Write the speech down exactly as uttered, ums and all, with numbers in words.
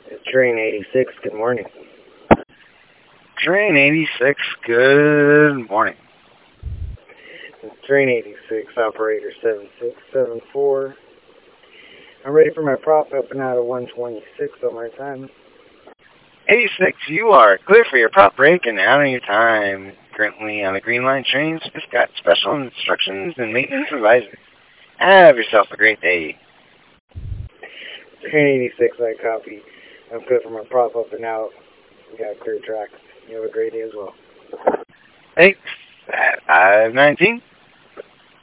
Train eighty-six, good morning. Train eighty-six, good morning. Train eighty-six, operator seven six seven four. I'm ready for my prop up and out of one twenty-six on my time. eighty-six, you are clear for your prop break and out of your time. Currently on the Green Line trains, just got special instructions and maintenance advisory. Have yourself a great day. Train eighty-six, I copy. I'm clear for my prop up and out. We got clear tracks. You have a great day as well. Thanks. At five nineteen.